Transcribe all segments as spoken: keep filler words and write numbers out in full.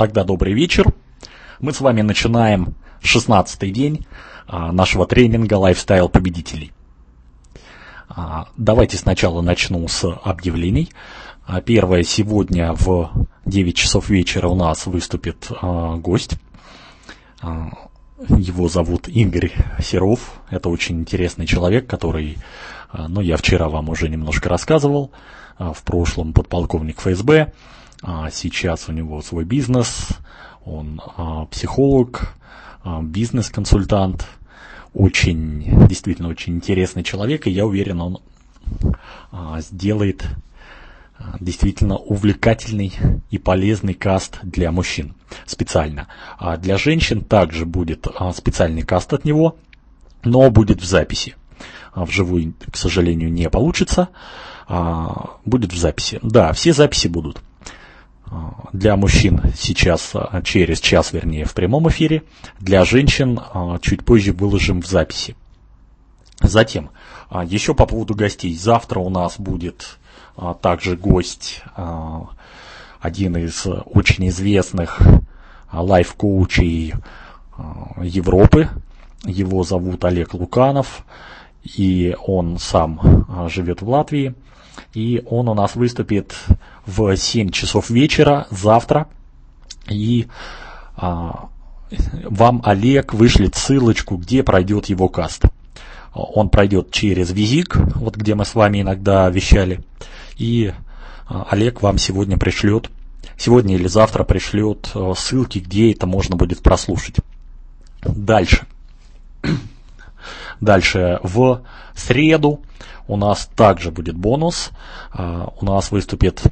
Тогда добрый вечер. Мы с вами начинаем шестнадцатый день нашего тренинга «Лайфстайл победителей». Давайте сначала начну с объявлений. Первое, сегодня в девять часов вечера у нас выступит гость. Его зовут Игорь Серов. Это очень интересный человек, который, ну, я вчера вам уже немножко рассказывал, в прошлом подполковник эф эс бэ, сейчас у него свой бизнес, он психолог, бизнес-консультант, очень, действительно очень интересный человек, и я уверен, он сделает действительно увлекательный и полезный каст для мужчин специально. А для женщин также будет специальный каст от него, но будет в записи. Вживую, к сожалению, не получится. Будет в записи. Да, все записи будут. Для мужчин сейчас через час, вернее, в прямом эфире. Для женщин чуть позже выложим в записи. Затем, еще по поводу гостей. Завтра у нас будет также гость, один из очень известных лайф-коучей Европы. Его зовут Олег Луканов, и он сам живет в Латвии. И он у нас выступит в семь часов вечера завтра. И а, вам Олег вышлет ссылочку, где пройдет его каст. Он пройдет через Визик, вот где мы с вами иногда вещали. И а, Олег вам сегодня пришлет, сегодня или завтра пришлет а, ссылки, где это можно будет прослушать. Дальше. Дальше в среду у нас также будет бонус. У нас выступит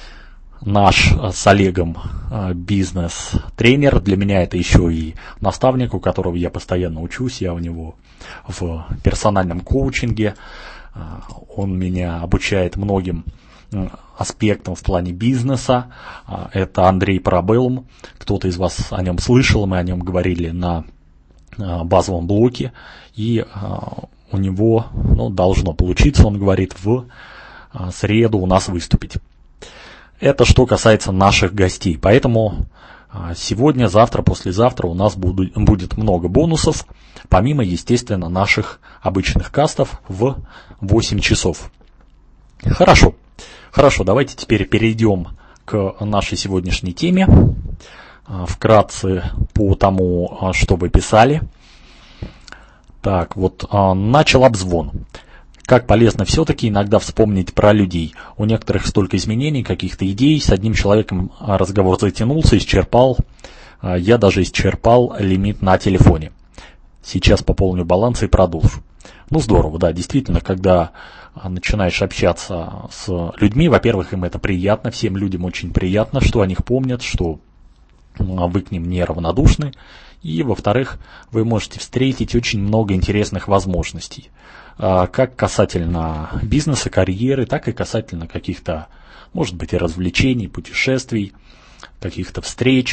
наш с Олегом бизнес-тренер. Для меня это еще и наставник, у которого я постоянно учусь. Я у него в персональном коучинге. Он меня обучает многим аспектам в плане бизнеса. Это Андрей Парабеллум. Кто-то из вас о нем слышал, мы о нем говорили на базовом блоке. И у него, ну, должно получиться, он говорит, в среду у нас выступить. Это что касается наших гостей. Поэтому сегодня, завтра, послезавтра у нас будет много бонусов, помимо, естественно, наших обычных кастов в восемь часов. Хорошо. Хорошо, давайте теперь перейдем к нашей сегодняшней теме. Вкратце по тому, что вы писали. Так, вот а, начал обзвон. Как полезно все-таки иногда вспомнить про людей. У некоторых столько изменений, каких-то идей. С одним человеком разговор затянулся, исчерпал. А, я даже исчерпал лимит на телефоне. Сейчас пополню баланс и продолжу. Ну, здорово, да, действительно, когда начинаешь общаться с людьми, во-первых, им это приятно, всем людям очень приятно, что о них помнят, что вы к ним неравнодушны. И, во-вторых, вы можете встретить очень много интересных возможностей, как касательно бизнеса, карьеры, так и касательно каких-то, может быть, и развлечений, путешествий, каких-то встреч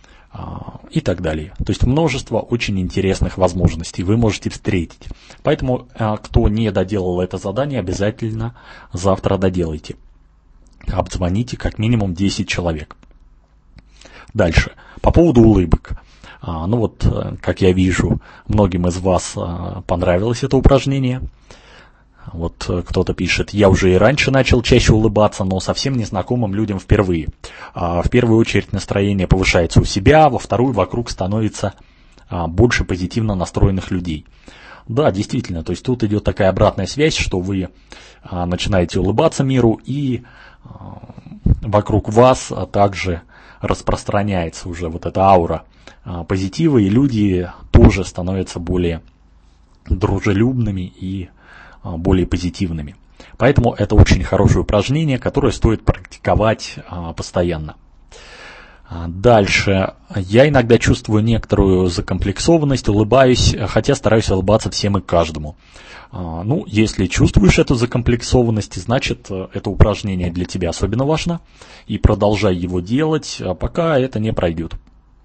и так далее. То есть множество очень интересных возможностей вы можете встретить. Поэтому, кто не доделал это задание, обязательно завтра доделайте. Обзвоните как минимум десять человек. Дальше. По поводу улыбок. А, ну вот, как я вижу, многим из вас а, понравилось это упражнение. Вот кто-то пишет, я уже и раньше начал чаще улыбаться, но совсем незнакомым людям впервые. А, в первую очередь настроение повышается у себя, во вторую вокруг становится а, больше позитивно настроенных людей. Да, действительно, то есть тут идет такая обратная связь, что вы а, начинаете улыбаться миру, и а, вокруг вас а также распространяется уже вот эта аура а, позитива, и люди тоже становятся более дружелюбными и а, более позитивными. Поэтому это очень хорошее упражнение, которое стоит практиковать а, постоянно. А, дальше. Я иногда чувствую некоторую закомплексованность, улыбаюсь, хотя стараюсь улыбаться всем и каждому. А, ну, если чувствуешь эту закомплексованность, значит, это упражнение для тебя особенно важно, и продолжай его делать, пока это не пройдет.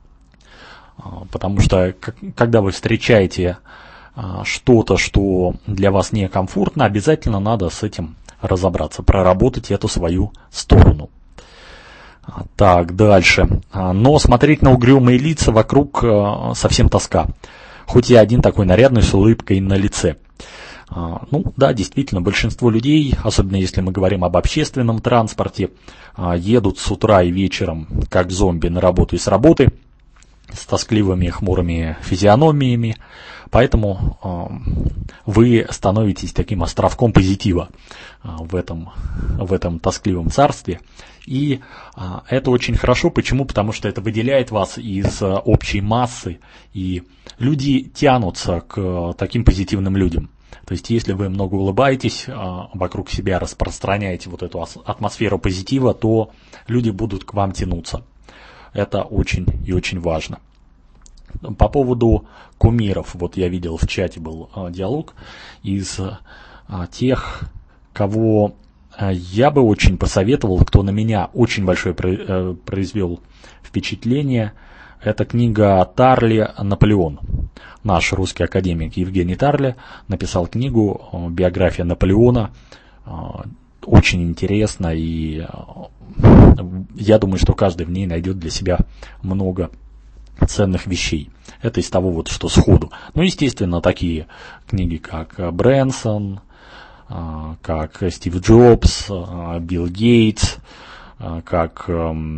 А, потому что, когда вы встречаете а, что-то, что для вас некомфортно, обязательно надо с этим разобраться, проработать эту свою сторону. Так, дальше. Но смотреть на угрюмые лица вокруг совсем тоска. Хоть я один такой нарядный с улыбкой на лице. Ну да, действительно, большинство людей, особенно если мы говорим об общественном транспорте, едут с утра и вечером как зомби на работу и с работы, с тоскливыми хмурыми физиономиями, поэтому э, вы становитесь таким островком позитива э, в этом, в этом тоскливом царстве. И э, это очень хорошо. Почему? Потому что это выделяет вас из э, общей массы, и люди тянутся к э, таким позитивным людям. То есть, если вы много улыбаетесь, э, вокруг себя распространяете вот эту атмосферу позитива, то люди будут к вам тянуться. Это очень и очень важно. По поводу кумиров, вот я видел в чате был а, диалог из а, тех, кого а, я бы очень посоветовал, кто на меня очень большое про, а, произвел впечатление. Это книга Тарли «Наполеон». Наш русский академик Евгений Тарли написал книгу а, «Биография Наполеона». А, очень интересно, и я думаю, что каждый в ней найдет для себя много ценных вещей. Это из того, вот, что сходу. Ну, естественно, такие книги, как Брэнсон, как Стив Джобс, Билл Гейтс, как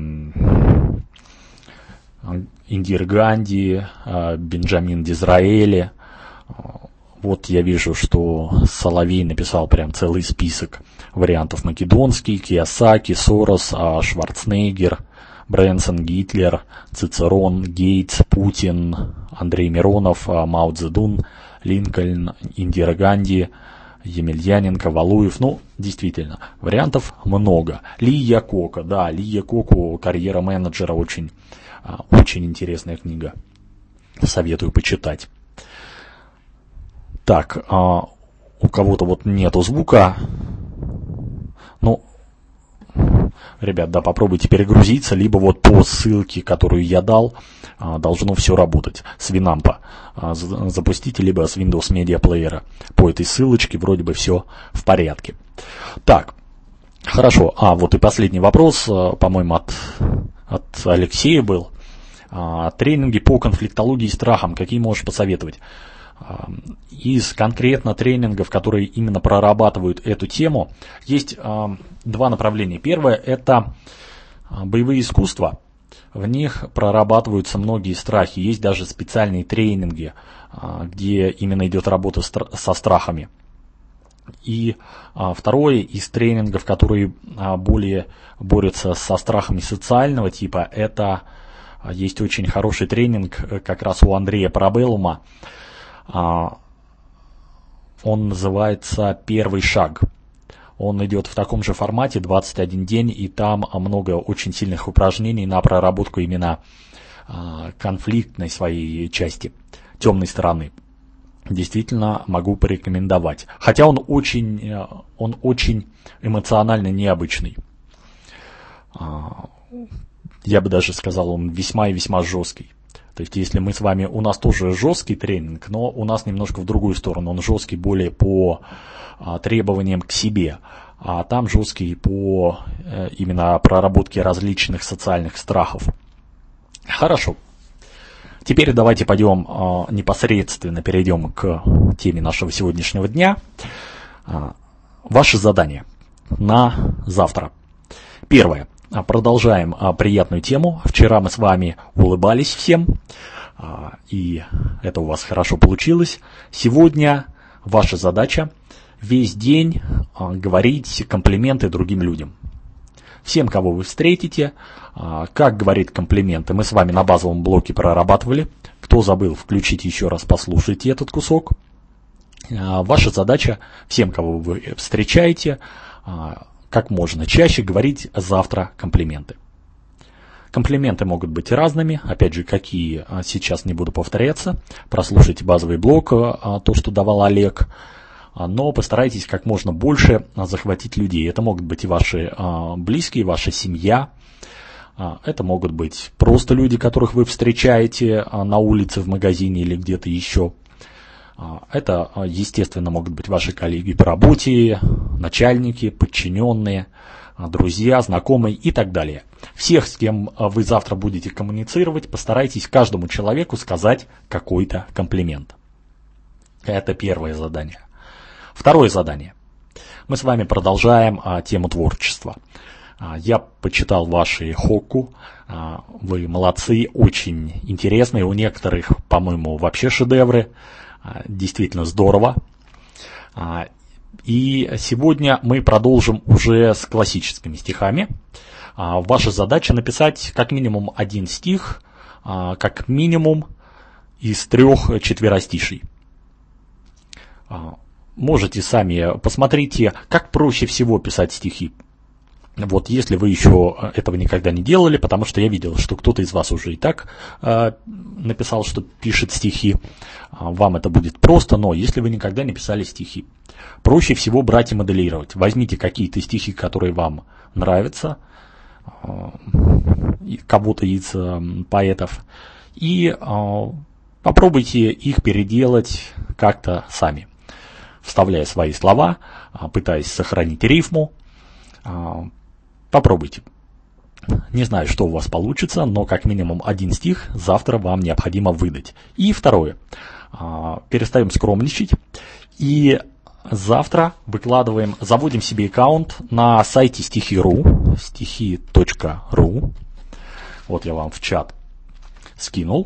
Индира Ганди, Бенджамин Дизраэли. Вот я вижу, что Соловей написал прям целый список вариантов: Македонский, Кийосаки, Сорос, Шварценеггер, Брэнсон, Гитлер, Цицерон, Гейтс, Путин, Андрей Миронов, Мао Цзэдун, Линкольн, Индира Ганди, Емельяненко, Валуев. Ну, действительно, вариантов много. Ли Якоко, да, Ли Якоко, «Карьера менеджера», очень, очень интересная книга. Советую почитать. Так, а, у кого-то вот нету звука. Ну, ребят, да, попробуйте перегрузиться, либо вот по ссылке, которую я дал, а, должно все работать. С Winamp а, запустите, либо с Windows Media Player. По этой ссылочке вроде бы все в порядке. Так, хорошо. А, вот и последний вопрос, а, по-моему, от, от Алексея был. А, тренинги по конфликтологии и страхам. Какие можешь посоветовать? Из конкретно тренингов, которые именно прорабатывают эту тему, есть э, два направления. Первое – это боевые искусства. В них прорабатываются многие страхи. Есть даже специальные тренинги, э, где именно идет работа стра- со страхами. И э, второе из тренингов, которые э, более борются со страхами социального типа, это э, есть очень хороший тренинг э, как раз у Андрея Парабеллума. Он называется «Первый шаг». Он идет в таком же формате, двадцать один день, и там много очень сильных упражнений на проработку именно конфликтной своей части, темной стороны. Действительно могу порекомендовать. Хотя он очень, он очень эмоционально необычный. Я бы даже сказал, он весьма и весьма жесткий. То есть, если мы с вами, у нас тоже жесткий тренинг, но у нас немножко в другую сторону. Он жесткий более по а, требованиям к себе, а там жесткий по э, именно проработке различных социальных страхов. Хорошо. Теперь давайте пойдем а, непосредственно перейдем к теме нашего сегодняшнего дня. А, ваши задания на завтра. Первое. Продолжаем а, приятную тему. Вчера мы с вами улыбались всем, а, и это у вас хорошо получилось. Сегодня ваша задача весь день а, говорить комплименты другим людям. Всем, кого вы встретите, а, как говорит комплименты, мы с вами на базовом блоке прорабатывали. Кто забыл, включите еще раз, послушайте этот кусок. А, ваша задача всем, кого вы встречаете, а, как можно чаще говорить завтра комплименты. Комплименты могут быть разными. Опять же, какие, сейчас не буду повторяться. Прослушайте базовый блок, то, что давал Олег. Но постарайтесь как можно больше захватить людей. Это могут быть и ваши близкие, ваша семья. Это могут быть просто люди, которых вы встречаете на улице, в магазине или где-то еще. Это, естественно, могут быть ваши коллеги по работе, начальники, подчиненные, друзья, знакомые и так далее. всех, с кем вы завтра будете коммуницировать, постарайтесь каждому человеку сказать какой-то комплимент. Это первое задание. Второе задание. Мы с вами продолжаем а, тему творчества. А, я почитал ваши хокку. А, вы молодцы, очень интересные. У некоторых, по-моему, вообще шедевры. А, действительно здорово. А, и сегодня мы продолжим уже с классическими стихами. А, ваша задача написать как минимум один стих, а, как минимум из трех четверостишей. А, можете сами посмотрите, как проще всего писать стихи. Вот если вы еще этого никогда не делали, потому что я видел, что кто-то из вас уже и так э, написал, что пишет стихи, вам это будет просто, но если вы никогда не писали стихи, проще всего брать и моделировать. Возьмите какие-то стихи, которые вам нравятся, э, кого-то из э, поэтов, и э, попробуйте их переделать как-то сами, вставляя свои слова, пытаясь сохранить рифму. Попробуйте. Не знаю, что у вас получится, но как минимум один стих завтра вам необходимо выдать. И второе. Перестаем скромничать. И завтра выкладываем, заводим себе аккаунт на сайте стихи точка ру, стихи точка ру. Вот я вам в чат скинул.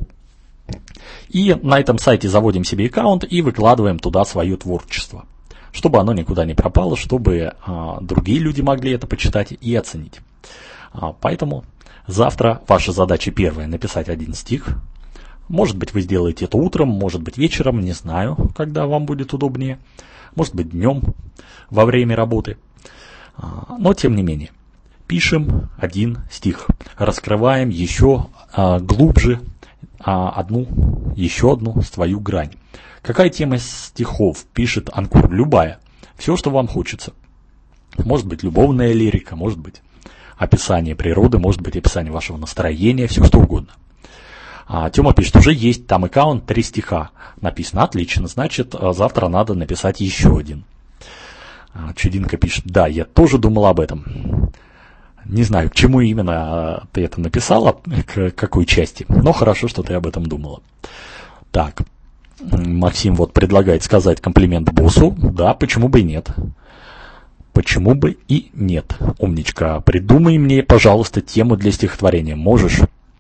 И на этом сайте заводим себе аккаунт и выкладываем туда свое творчество, чтобы оно никуда не пропало, чтобы а, другие люди могли это почитать и оценить. А, поэтому завтра ваша задача первая — написать один стих. Может быть, вы сделаете это утром, может быть, вечером, не знаю, когда вам будет удобнее. Может быть, днем, во время работы. А, но, тем не менее, пишем один стих, раскрываем еще а, глубже одну, еще одну свою грань. Какая тема стихов пишет Анкор? Любая. Все, что вам хочется. Может быть любовная лирика, может быть описание природы, может быть описание вашего настроения, все что угодно. А Тёма пишет, уже есть там аккаунт, три стиха написано. Отлично, значит завтра надо написать еще один. А Чудинка пишет, да, я тоже думал об этом. Не знаю, к чему именно ты это написала, к какой части, но хорошо, что ты об этом думала. Так, Максим вот предлагает сказать комплимент боссу. Да, почему бы и нет? Почему бы и нет? Умничка, придумай мне, пожалуйста, тему для стихотворения. Можешь?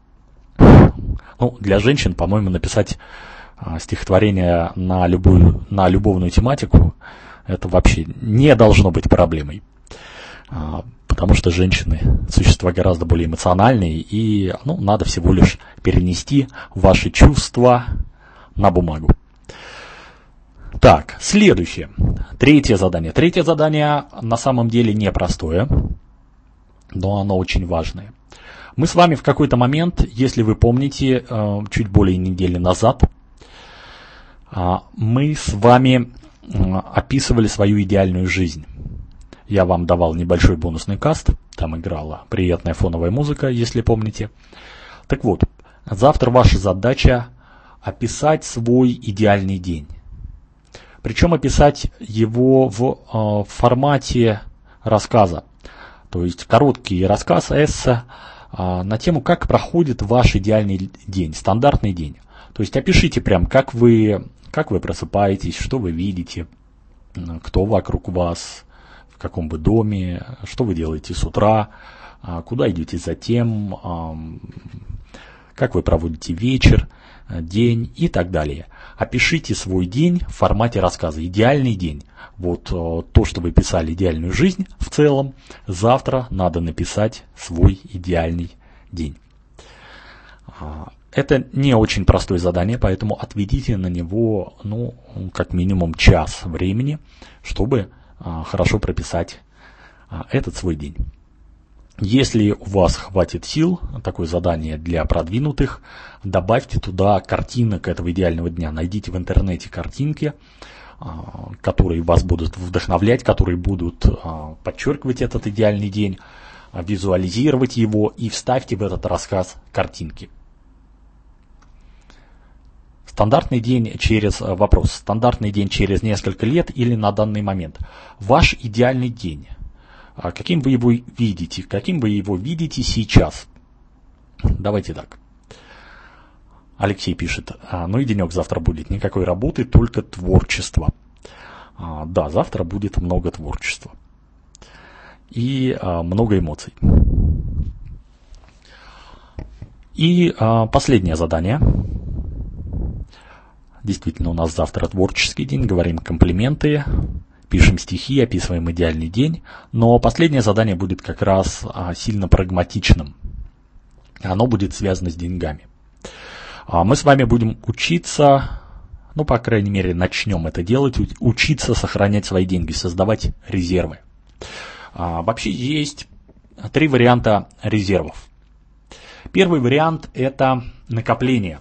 Ну, для женщин, по-моему, написать стихотворение на любую, на любовную тематику, это вообще не должно быть проблемой. Потому что женщины – существа гораздо более эмоциональные, и ну, надо всего лишь перенести ваши чувства на бумагу. Так, следующее. Третье задание. Третье задание на самом деле непростое, но оно очень важное. Мы с вами в какой-то момент, если вы помните, чуть более недели назад, мы с вами описывали свою идеальную жизнь. Я вам давал небольшой бонусный каст, там играла приятная фоновая музыка, если помните. Так вот, завтра ваша задача описать свой идеальный день. Причем описать его в э, формате рассказа. То есть короткий рассказ, эссе э, на тему, как проходит ваш идеальный день, стандартный день. То есть опишите прям, как вы, как вы просыпаетесь, что вы видите, кто вокруг вас, в каком вы доме, что вы делаете с утра, куда идете затем, как вы проводите вечер, день и так далее. Опишите свой день в формате рассказа. Идеальный день. Вот то, что вы писали идеальную жизнь в целом, завтра надо написать свой идеальный день. Это не очень простое задание, поэтому отведите на него, ну, как минимум час времени, чтобы хорошо прописать этот свой день. Если у вас хватит сил, такое задание для продвинутых, добавьте туда картинок этого идеального дня. Найдите в интернете картинки, которые вас будут вдохновлять, которые будут подчеркивать этот идеальный день, визуализировать его, и вставьте в этот рассказ картинки. Стандартный день через вопрос. Стандартный день через несколько лет или на данный момент. Ваш идеальный день. А каким вы его видите? Каким вы его видите сейчас? Давайте так. Алексей пишет, ну и денек завтра будет, никакой работы, только творчество. А, да, завтра будет много творчества. И а, много эмоций. И а, последнее задание. Действительно, у нас завтра творческий день, говорим комплименты, пишем стихи, описываем идеальный день. Но последнее задание будет как раз а, сильно прагматичным. Оно будет связано с деньгами. А, мы с вами будем учиться, ну, по крайней мере, начнем это делать, учиться сохранять свои деньги, создавать резервы. А, вообще есть три варианта резервов. Первый вариант – это накопление.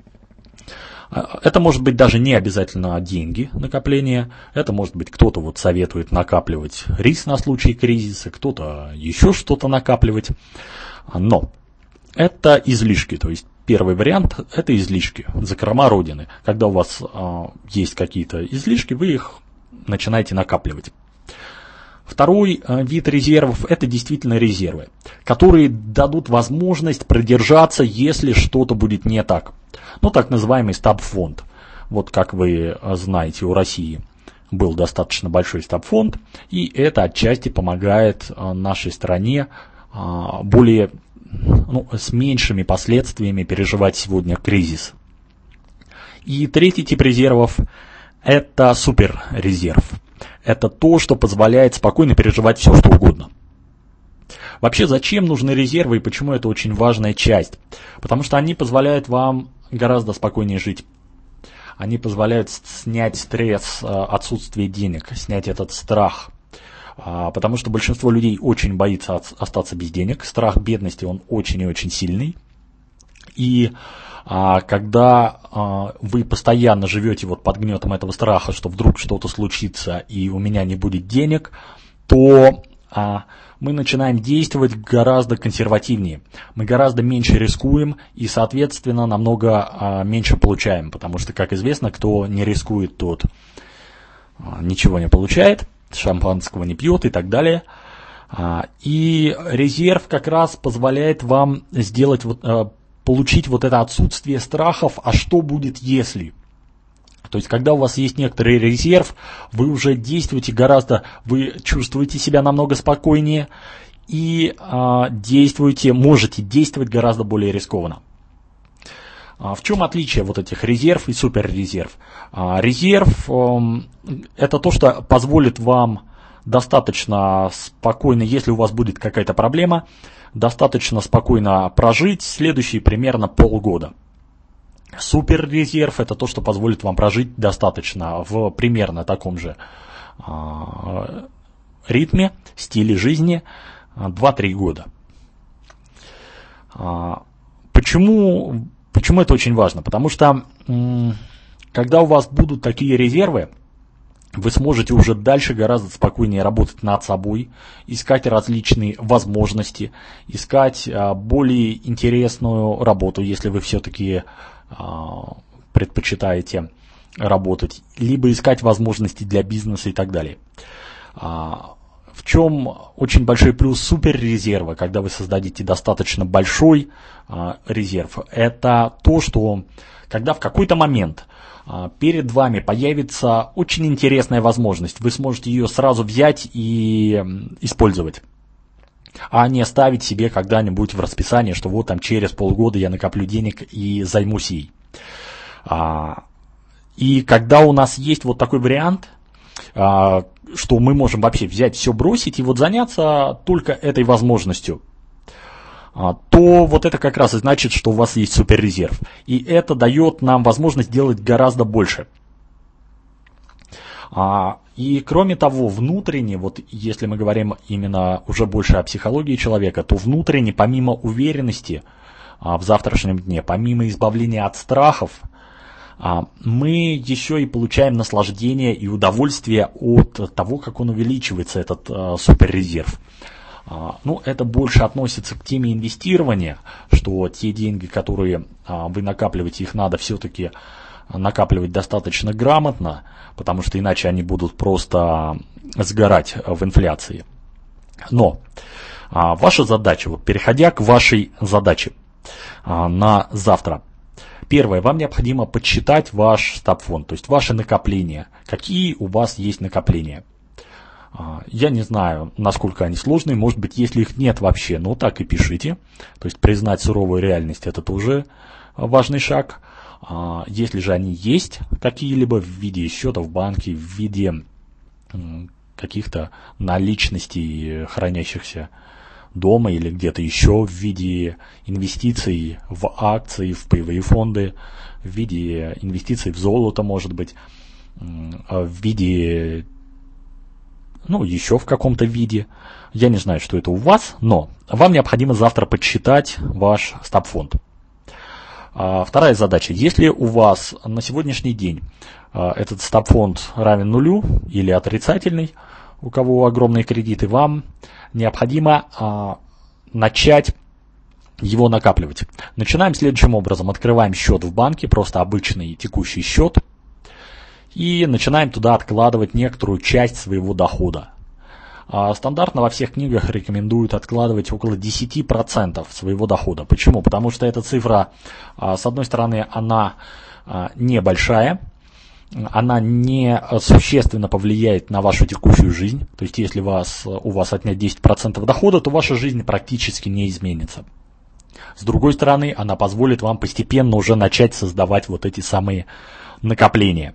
Это может быть даже не обязательно деньги накопления. Это может быть кто-то вот советует накапливать рис на случай кризиса, кто-то еще что-то накапливать. Но это излишки. То есть первый вариант – это излишки, закрома родины. Когда у вас э, есть какие-то излишки, вы их начинаете накапливать. Второй вид резервов – это действительно резервы, которые дадут возможность продержаться, если что-то будет не так. Ну, так называемый стаб-фонд. Вот как вы знаете, у России был достаточно большой стаб-фонд, и это отчасти помогает нашей стране более, ну, с меньшими последствиями переживать сегодня кризис. И третий тип резервов – это суперрезерв. Это то, что позволяет спокойно переживать все, что угодно. Вообще, зачем нужны резервы и почему это очень важная часть? Потому что они позволяют вам гораздо спокойнее жить. Они позволяют снять стресс отсутствия денег, снять этот страх. Потому что большинство людей очень боится остаться без денег. Страх бедности, он очень и очень сильный. И а, когда а, вы постоянно живете вот под гнетом этого страха, что вдруг что-то случится и у меня не будет денег, то а, мы начинаем действовать гораздо консервативнее. Мы гораздо меньше рискуем и, соответственно, намного а, меньше получаем. Потому что, как известно, кто не рискует, тот а, ничего не получает, шампанского не пьет и так далее. А, и резерв как раз позволяет вам сделать вот... А, получить вот это отсутствие страхов, а что будет если? То есть, когда у вас есть некоторый резерв, вы уже действуете гораздо, вы чувствуете себя намного спокойнее и а, действуете, можете действовать гораздо более рискованно. А в чем отличие вот этих резерв и суперрезерв? А, резерв а, это то, что позволит вам достаточно спокойно, если у вас будет какая-то проблема, достаточно спокойно прожить следующие примерно полгода. Суперрезерв – это то, что позволит вам прожить достаточно в примерно таком же э, ритме, стиле жизни два-три года. А, почему, почему это очень важно? Потому что м- когда у вас будут такие резервы, вы сможете уже дальше гораздо спокойнее работать над собой, искать различные возможности, искать а, более интересную работу, если вы все-таки а, предпочитаете работать, либо искать возможности для бизнеса и так далее. А, в чем очень большой плюс суперрезерва, когда вы создадите достаточно большой а, резерв, это то, что когда в какой-то момент перед вами появится очень интересная возможность, вы сможете ее сразу взять и использовать, а не ставить себе когда-нибудь в расписание, что вот там через полгода я накоплю денег и займусь ей. И когда у нас есть вот такой вариант, что мы можем вообще взять все, бросить и вот заняться только этой возможностью, то вот это как раз и значит, что у вас есть суперрезерв. И это дает нам возможность делать гораздо больше. И кроме того, внутренне, вот если мы говорим именно уже больше о психологии человека, то внутренне, помимо уверенности в завтрашнем дне, помимо избавления от страхов, мы еще и получаем наслаждение и удовольствие от того, как он увеличивается, этот суперрезерв. Ну, это больше относится к теме инвестирования, что те деньги, которые вы накапливаете, их надо все-таки накапливать достаточно грамотно, потому что иначе они будут просто сгорать в инфляции. Но а, ваша задача, вот переходя к вашей задаче а, на завтра. Первое, вам необходимо подсчитать ваш стоп-фонд, то есть ваши накопления. Какие у вас есть накопления? А, я не знаю, насколько они сложные, может быть, если их нет вообще, ну так и пишите. То есть признать суровую реальность — это тоже важный шаг. А, если же они есть какие-либо в виде счета в банке, в виде каких-то наличностей, хранящихся дома или где-то еще, в виде инвестиций в акции, в паевые фонды, в виде инвестиций в золото, может быть, в виде, ну, еще в каком-то виде. Я не знаю, что это у вас, но вам необходимо завтра подсчитать ваш стоп-фонд. Вторая задача. Если у вас на сегодняшний день этот стоп-фонд равен нулю или отрицательный, у кого огромные кредиты, вам необходимо а, начать его накапливать. Начинаем следующим образом. Открываем счет в банке, просто обычный текущий счет, и начинаем туда откладывать некоторую часть своего дохода. А, стандартно во всех книгах рекомендуют откладывать около десять процентов своего дохода. Почему? Потому что эта цифра, а, с одной стороны, она а, небольшая, она не существенно повлияет на вашу текущую жизнь. То есть, если вас, у вас отнять десять процентов дохода, то ваша жизнь практически не изменится. С другой стороны, она позволит вам постепенно уже начать создавать вот эти самые накопления.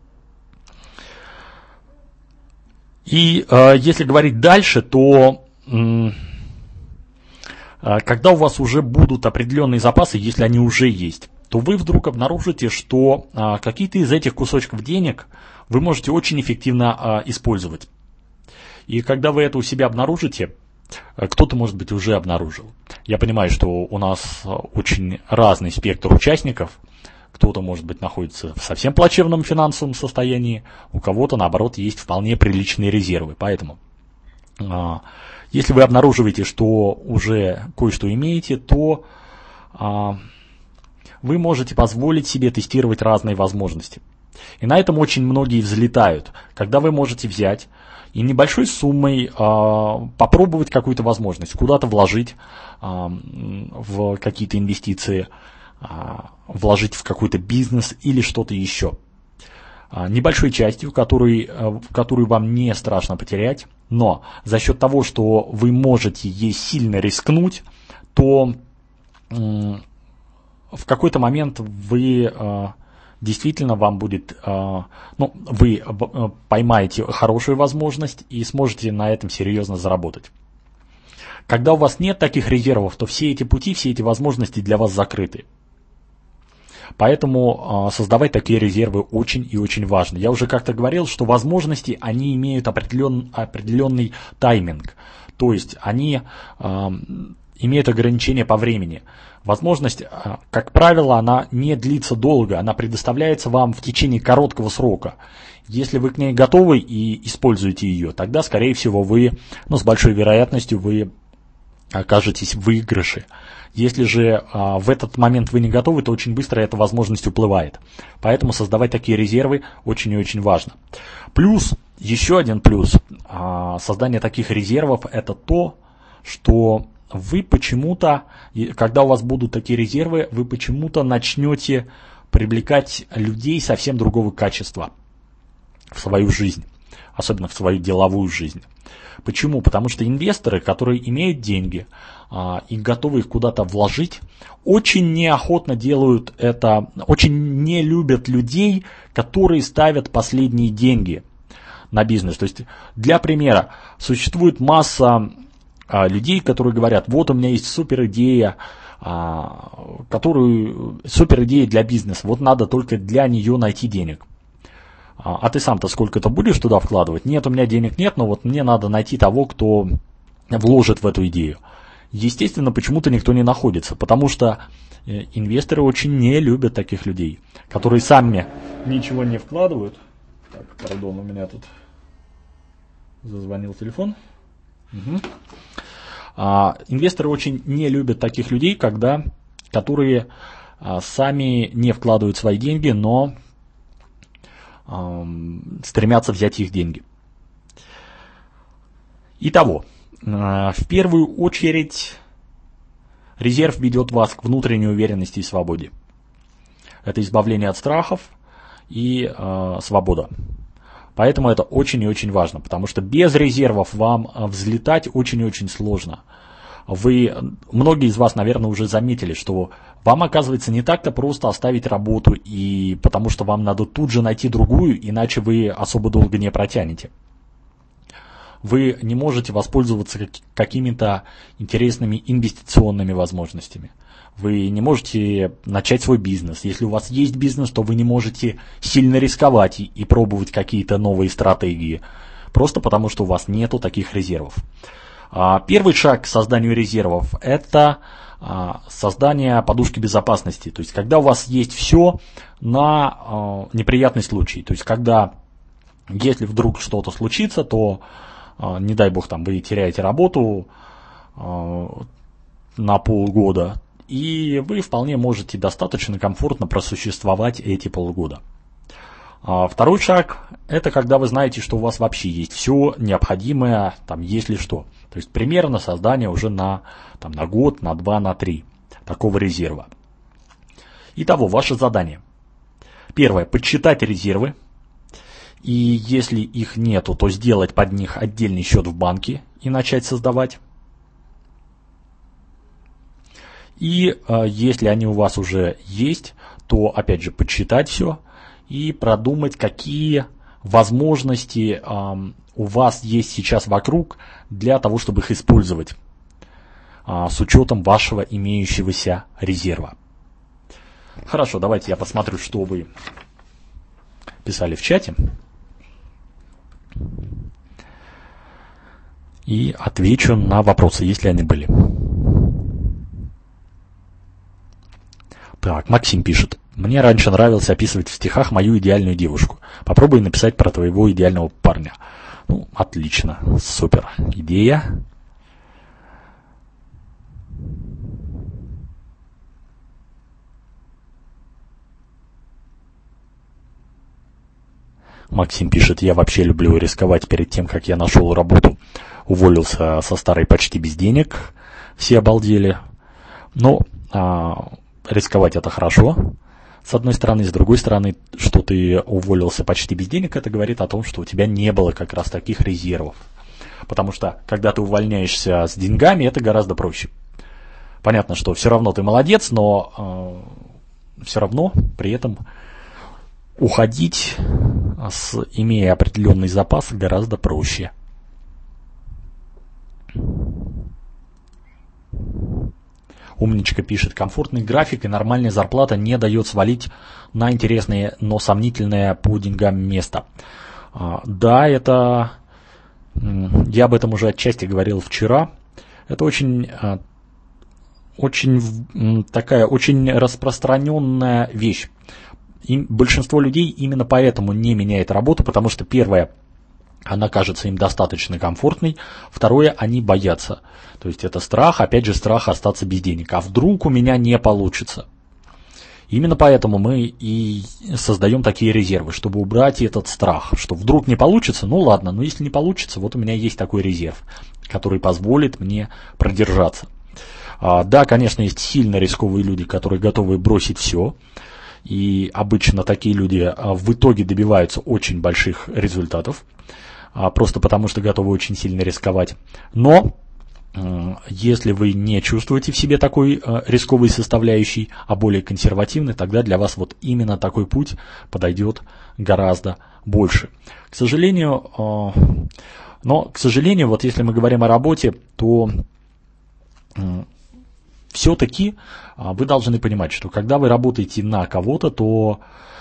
И э, если говорить дальше, то э, когда у вас уже будут определенные запасы, если они уже есть, то вы вдруг обнаружите, что а, какие-то из этих кусочков денег вы можете очень эффективно а, использовать. И когда вы это у себя обнаружите, кто-то, может быть, уже обнаружил. Я понимаю, что у нас очень разный спектр участников. Кто-то, может быть, находится в совсем плачевном финансовом состоянии, у кого-то, наоборот, есть вполне приличные резервы. Поэтому, а, если вы обнаруживаете, что уже кое-что имеете, то а, вы можете позволить себе тестировать разные возможности. И на этом очень многие взлетают, когда вы можете взять и небольшой суммой э, попробовать какую-то возможность, куда-то вложить э, в какие-то инвестиции, э, вложить в какой-то бизнес или что-то еще. Э, небольшой частью, который, э, которую вам не страшно потерять, но за счет того, что вы можете ей сильно рискнуть, то э, в какой-то момент вы э, действительно вам будет, э, ну, вы э, поймаете хорошую возможность и сможете на этом серьезно заработать. Когда у вас нет таких резервов, то все эти пути, все эти возможности для вас закрыты. Поэтому э, создавать такие резервы очень и очень важно. Я уже как-то говорил, что возможности, они имеют определен, определенный тайминг. То есть они э, имеют ограничения по времени. Возможность, как правило, она не длится долго, она предоставляется вам в течение короткого срока. Если вы к ней готовы и используете ее, тогда, скорее всего, вы, ну, с большой вероятностью вы окажетесь в выигрыше. Если же а, в этот момент вы не готовы, то очень быстро эта возможность уплывает. Поэтому создавать такие резервы очень и очень важно. Плюс, еще один плюс а, создания таких резервов — это то, что вы почему-то, когда у вас будут такие резервы, вы почему-то начнете привлекать людей совсем другого качества в свою жизнь, особенно в свою деловую жизнь. Почему? Потому что инвесторы, которые имеют деньги а, и готовы их куда-то вложить, очень неохотно делают это, очень не любят людей, которые ставят последние деньги на бизнес. То есть, для примера, существует масса людей, которые говорят: вот у меня есть супер идея, которую, супер идея для бизнеса, вот надо только для нее найти денег. А ты сам-то сколько-то будешь туда вкладывать? Нет, у меня денег нет, но вот мне надо найти того, кто вложит в эту идею. Естественно, почему-то никто не находится, потому что инвесторы очень не любят таких людей, которые сами ничего не вкладывают. Так, пардон, у меня тут зазвонил телефон. Угу. А, инвесторы очень не любят таких людей, когда, которые а, сами не вкладывают свои деньги, но а, стремятся взять их деньги. Итого, в первую очередь резерв ведет вас к внутренней уверенности и свободе. Это избавление от страхов и э, свобода. Поэтому это очень и очень важно, потому что без резервов вам взлетать очень и очень сложно. Вы, многие из вас, наверное, уже заметили, что вам, оказывается, не так-то просто оставить работу, и потому что вам надо тут же найти другую, иначе вы особо долго не протянете. Вы не можете воспользоваться какими-то интересными инвестиционными возможностями. Вы не можете начать свой бизнес. Если у вас есть бизнес, то вы не можете сильно рисковать и, и пробовать какие-то новые стратегии, просто потому что у вас нету таких резервов. Первый шаг к созданию резервов – это создание подушки безопасности. То есть, когда у вас есть все на неприятный случай. То есть, когда, если вдруг что-то случится, то, не дай бог, там, вы теряете работу на полгода, и вы вполне можете достаточно комфортно просуществовать эти полгода. Второй шаг – это когда вы знаете, что у вас вообще есть все необходимое, там, если что. То есть примерно создание уже на, там, на год, на два, на три такого резерва. Итого, ваше задание. Первое – подсчитать резервы. И если их нету, то сделать под них отдельный счет в банке и начать создавать. И э, если они у вас уже есть, то опять же подсчитать все и продумать, какие возможности э, у вас есть сейчас вокруг для того, чтобы их использовать э, с учетом вашего имеющегося резерва. Хорошо, давайте я посмотрю, что вы писали в чате. И отвечу на вопросы, если они были. Так, Максим пишет. Мне раньше нравилось описывать в стихах мою идеальную девушку. Попробуй написать про твоего идеального парня. Ну, отлично, супер идея. Максим пишет, я вообще люблю рисковать. Перед тем, как я нашел работу, уволился со старой почти без денег. Все обалдели. Но а, рисковать это хорошо. С одной стороны, с другой стороны, что ты уволился почти без денег, это говорит о том, что у тебя не было как раз таких резервов. Потому что, когда ты увольняешься с деньгами, это гораздо проще. Понятно, что все равно ты молодец, но э, все равно при этом уходить, с, имея определенный запас, гораздо проще. Умничка пишет, комфортный график и нормальная зарплата не дает свалить на интересное, но сомнительное по деньгам место. Да, это, я об этом уже отчасти говорил вчера, это очень, очень такая, очень распространенная вещь. И большинство людей именно поэтому не меняет работу, потому что первое, она кажется им достаточно комфортной. Второе, они боятся. То есть это страх, опять же страх остаться без денег. А вдруг у меня не получится? Именно поэтому мы и создаем такие резервы, чтобы убрать этот страх, что вдруг не получится, ну ладно, но если не получится, вот у меня есть такой резерв, который позволит мне продержаться. А, да, конечно, есть сильно рисковые люди, которые готовы бросить все. И обычно такие люди в итоге добиваются очень больших результатов. Просто потому, что готовы очень сильно рисковать. Но если вы не чувствуете в себе такой рисковой составляющей, а более консервативный, тогда для вас вот именно такой путь подойдет гораздо больше. К сожалению, но, к сожалению, вот если мы говорим о работе, то все-таки вы должны понимать, что когда вы работаете на кого-то, то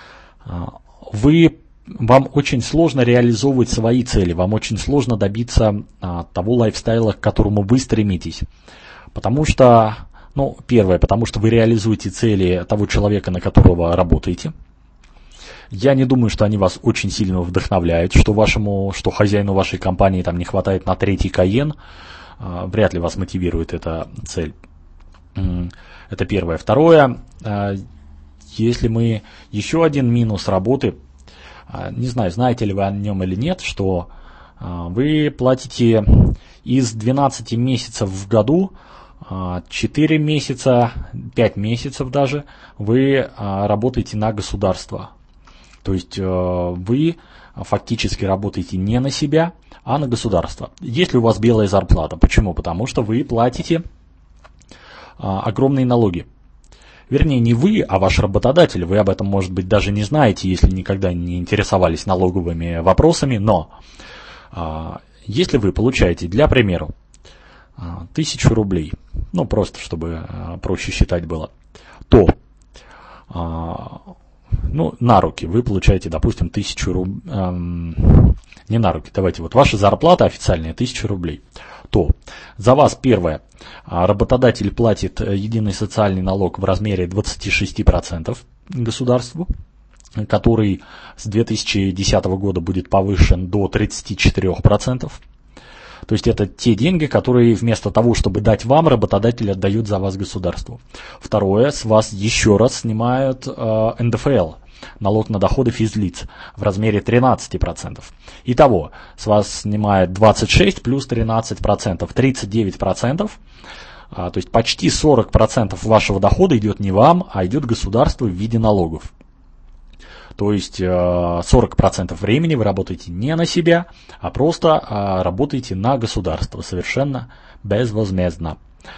вы вам очень сложно реализовывать свои цели, вам очень сложно добиться а, того лайфстайла, к которому вы стремитесь. Потому что, ну, первое, потому что вы реализуете цели того человека, на которого работаете. Я не думаю, что они вас очень сильно вдохновляют, что вашему, что хозяину вашей компании там не хватает на третий Кайен. А, вряд ли вас мотивирует эта цель. Это первое. Второе, а, если мы еще один минус работы. Не знаю, знаете ли вы о нем или нет, что вы платите из двенадцати месяцев в году, четыре месяца, пять месяцев даже вы работаете на государство. То есть вы фактически работаете не на себя, а на государство. Если у вас белая зарплата. Почему? Потому что вы платите огромные налоги. Вернее, не вы, а ваш работодатель. Вы об этом, может быть, даже не знаете, если никогда не интересовались налоговыми вопросами. Но если вы получаете, для примера, тысячу рублей, ну просто чтобы проще считать было, то ну, на руки вы получаете, допустим, тысячу рублей, эм, не на руки, давайте, вот ваша зарплата официальная тысяча рублей, то за вас, первое, работодатель платит единый социальный налог в размере двадцать шесть процентов государству, который с две тысячи десятого года будет повышен до тридцати четырёх процентов. То есть это те деньги, которые вместо того, чтобы дать вам, работодатель отдает за вас государству. Второе, с вас еще раз снимают э, эн дэ эф эл, налог на доходы физлиц, в размере тринадцати процентов. Итого, с вас снимают двадцать шесть плюс тринадцать процентов, тридцать девять процентов. А, то есть почти сорок процентов вашего дохода идет не вам, а идет государству в виде налогов. То есть сорок процентов времени вы работаете не на себя, а просто работаете на государство совершенно безвозмездно.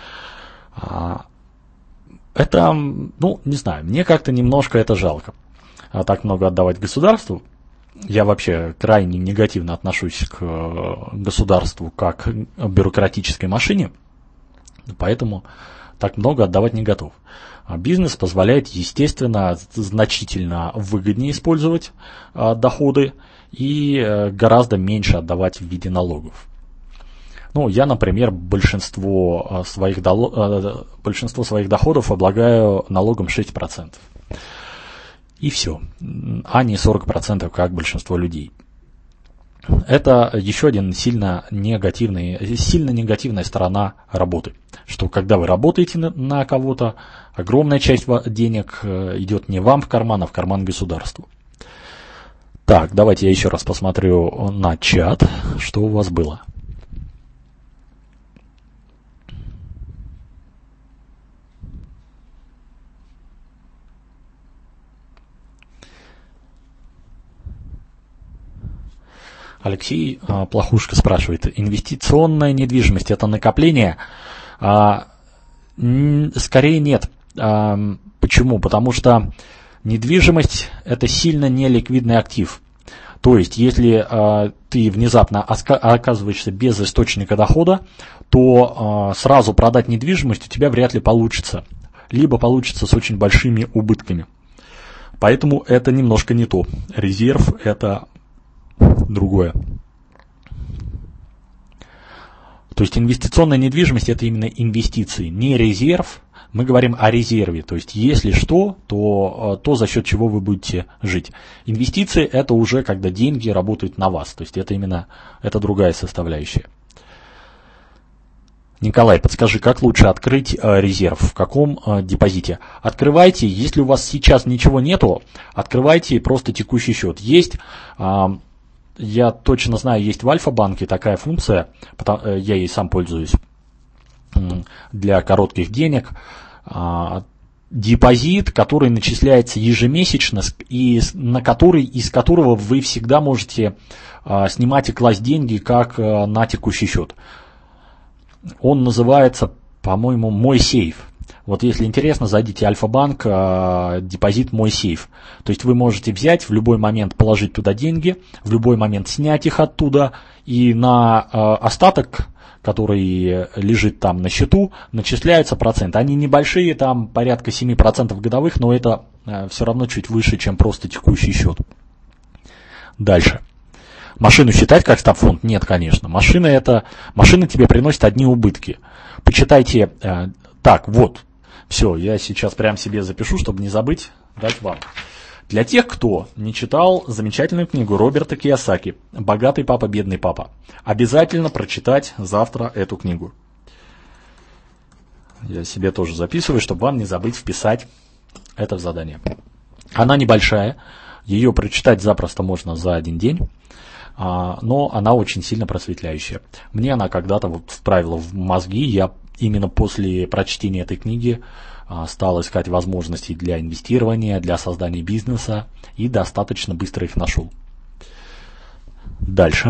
Это, ну, не знаю, мне как-то немножко это жалко. Так много отдавать государству. Я вообще крайне негативно отношусь к государству как к бюрократической машине, поэтому так много отдавать не готов. Бизнес позволяет, естественно, значительно выгоднее использовать а, доходы и а, гораздо меньше отдавать в виде налогов. Ну, я, например, большинство, а, своих, дол- а, большинство своих доходов облагаю налогом шесть процентов. И все. А не сорок процентов, как большинство людей. Это еще один сильно негативный, сильно негативная сторона работы. Что когда вы работаете на, на кого-то, огромная часть денег идет не вам в карман, а в карман государству. Так, давайте я еще раз посмотрю на чат, что у вас было. Алексей а, Плохушка спрашивает, инвестиционная недвижимость – это накопление? А, н- скорее нет. А, почему? Потому что недвижимость – это сильно неликвидный актив. То есть, если а, ты внезапно оска- оказываешься без источника дохода, то а, сразу продать недвижимость у тебя вряд ли получится. Либо получится с очень большими убытками. Поэтому это немножко не то. Резерв – это другое. То есть инвестиционная недвижимость – это именно инвестиции, не резерв. Мы говорим о резерве. То есть если что, то то, за счет чего вы будете жить. Инвестиции – это уже когда деньги работают на вас. То есть это именно это другая составляющая. Николай, подскажи, как лучше открыть э, резерв, в каком э, депозите? Открывайте, если у вас сейчас ничего нету, открывайте просто текущий счет. Есть, э, я точно знаю, есть в Альфа-банке такая функция, потому, э, я ей сам пользуюсь, э, для коротких денег. Э, депозит, который начисляется ежемесячно и на который, из которого вы всегда можете э, снимать и класть деньги как э, на текущий счет. Он называется, по-моему, «Мой сейф». Вот если интересно, зайдите Альфа-банк, э, депозит «Мой сейф». То есть вы можете взять, в любой момент положить туда деньги, в любой момент снять их оттуда, и на э, остаток, который лежит там на счету, начисляются проценты. Они небольшие, там порядка семь процентов годовых, но это э, все равно чуть выше, чем просто текущий счет. Дальше. Машину считать как стабфонд? Нет, конечно. Машина это, машина тебе приносит одни убытки. Почитайте. Э, так, вот. Все, я сейчас прям себе запишу, чтобы не забыть дать вам. Для тех, кто не читал замечательную книгу Роберта Кийосаки «Богатый папа, бедный папа», обязательно прочитать завтра эту книгу. Я себе тоже записываю, чтобы вам не забыть вписать это в задание. Она небольшая. Ее прочитать запросто можно за один день, но она очень сильно просветляющая. Мне она когда-то вот вправила в мозги. Я именно после прочтения этой книги стал искать возможности для инвестирования, для создания бизнеса и достаточно быстро их нашел. Дальше.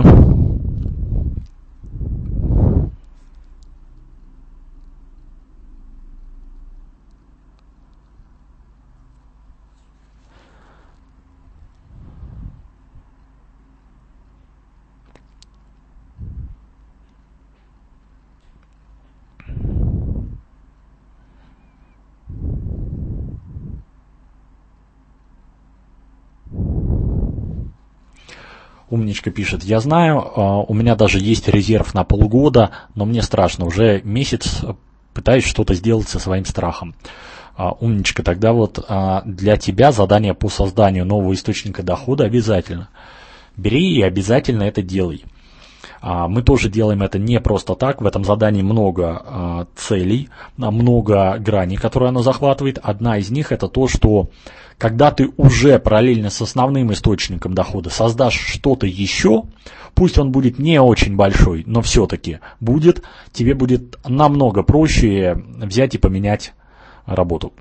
Умничка пишет: я знаю, у меня даже есть резерв на полгода, но мне страшно, уже месяц пытаюсь что-то сделать со своим страхом. Умничка, тогда вот для тебя задание по созданию нового источника дохода обязательно. Бери и обязательно это делай. Мы тоже делаем это не просто так, в этом задании много целей, много граней, которые оно захватывает. Одна из них это то, что когда ты уже параллельно с основным источником дохода создашь что-то еще, пусть он будет не очень большой, но все-таки будет, тебе будет намного проще взять и поменять работу.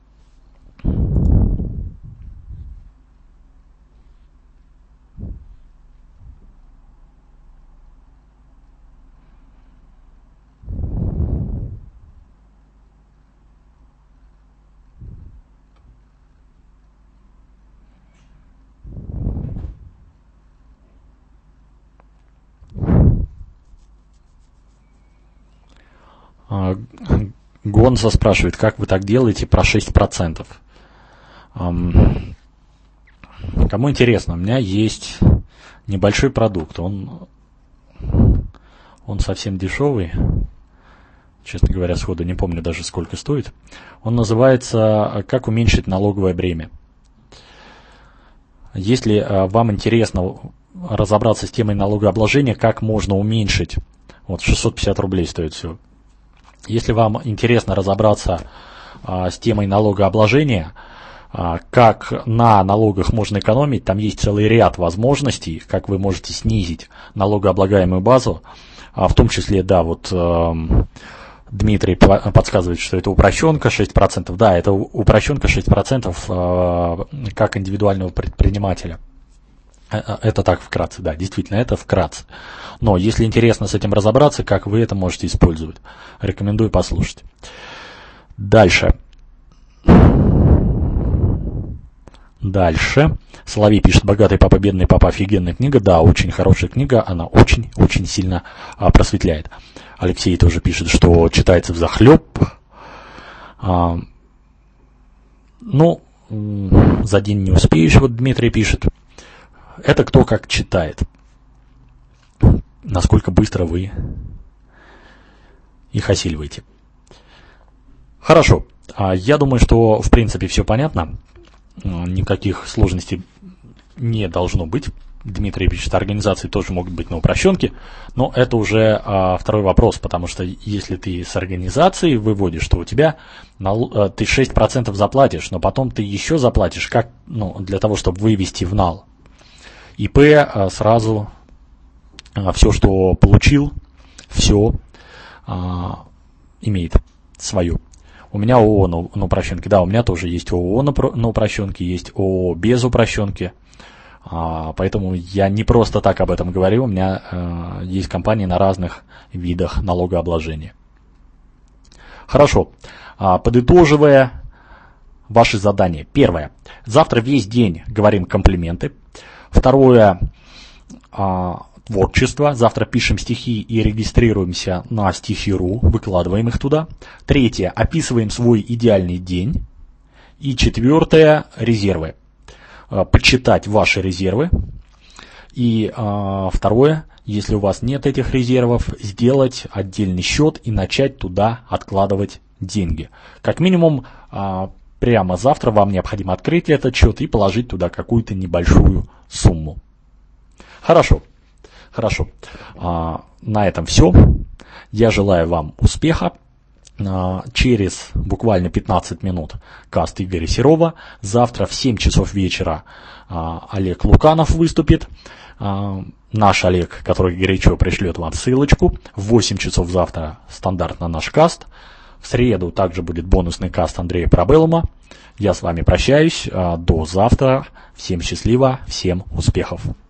Гонза спрашивает, как вы так делаете про шесть процентов. Кому интересно, у меня есть небольшой продукт. Он, он совсем дешевый. Честно говоря, сходу не помню даже, сколько стоит. Он называется «Как уменьшить налоговое бремя». Если вам интересно разобраться с темой налогообложения, как можно уменьшить, вот шестьсот пятьдесят рублей стоит все. Если вам интересно разобраться а, с темой налогообложения, а, как на налогах можно экономить, там есть целый ряд возможностей, как вы можете снизить налогооблагаемую базу, а, в том числе, да, вот э, Дмитрий подсказывает, что это упрощенка шесть процентов, да, это упрощенка шесть процентов э, как индивидуального предпринимателя. Это так вкратце, да, действительно, это вкратце. Но если интересно с этим разобраться, как вы это можете использовать, рекомендую послушать. Дальше. Дальше. Соловей пишет: «Богатый папа, бедный папа» — офигенная книга. Да, очень хорошая книга, она очень-очень сильно а, просветляет. Алексей тоже пишет, что читается взахлеб. А, ну, за день не успеешь, вот Дмитрий пишет. Это кто как читает, насколько быстро вы их осиливаете. Хорошо, я думаю, что в принципе все понятно, никаких сложностей не должно быть. Дмитрий пишет, организации тоже могут быть на упрощенке, но это уже а, второй вопрос, потому что если ты с организацией выводишь, то у тебя нал, ты шесть процентов заплатишь, но потом ты еще заплатишь как, ну, для того, чтобы вывести в нал. ИП а, сразу а, все, что получил, все а, имеет свое. У меня ООО на, на упрощенке. Да, у меня тоже есть ООО на, на упрощенке, есть ООО без упрощенки. А, поэтому я не просто так об этом говорю. У меня а, есть компании на разных видах налогообложения. Хорошо. А, подытоживая ваши задания. Первое. Завтра весь день говорим комплименты. Второе, а, творчество. Завтра пишем стихи и регистрируемся на стихи.ру, выкладываем их туда. Третье, описываем свой идеальный день. И четвертое, резервы. А, почитать ваши резервы. И а, второе, если у вас нет этих резервов, сделать отдельный счет и начать туда откладывать деньги. Как минимум, а, прямо завтра вам необходимо открыть этот счет и положить туда какую-то небольшую сумму. Хорошо. Хорошо. А, на этом все. Я желаю вам успеха. Через буквально пятнадцать минут каст Игоря Серова. Завтра в семь часов вечера Олег Луканов выступит. Наш Олег, который горячо пришлет вам ссылочку. В восемь часов завтра стандартно наш каст. В среду также будет бонусный каст Андрея Парабеллума. Я с вами прощаюсь. До завтра. Всем счастливо, всем успехов.